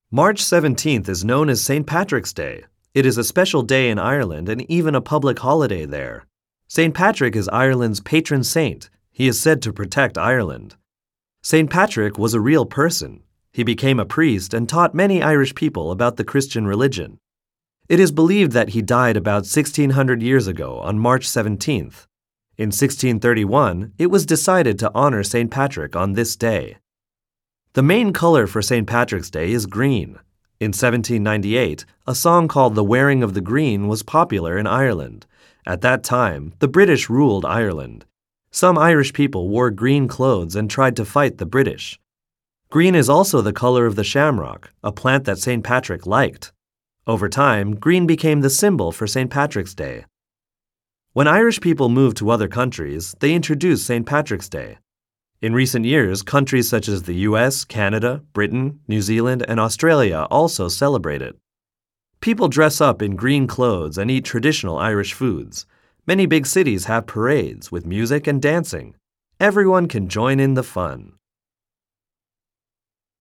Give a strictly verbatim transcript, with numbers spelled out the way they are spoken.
March seventeenth is known as Saint Patrick's Day. It is a special day in Ireland and even a public holiday there. Saint Patrick is Ireland's patron saint. He is said to protect Ireland. Saint Patrick was a real person. He became a priest and taught many Irish people about the Christian religion. It is believed that he died about sixteen hundred years ago on March seventeenth. In sixteen thirty-one, it was decided to honor Saint Patrick on this day. The main color for Saint Patrick's Day is green. In seventeen ninety-eight, a song called The Wearing of the Green was popular in Ireland. At that time, the British ruled Ireland. Some Irish people wore green clothes and tried to fight the British. Green is also the color of the shamrock, a plant that Saint Patrick liked. Over time, green became the symbol for Saint Patrick's Day. When Irish people moved to other countries, they introduced Saint Patrick's Day. In recent years, countries such as the U S, Canada, Britain, New Zealand, and Australia also celebrate it. People dress up in green clothes and eat traditional Irish foods. Many big cities have parades with music and dancing. Everyone can join in the fun.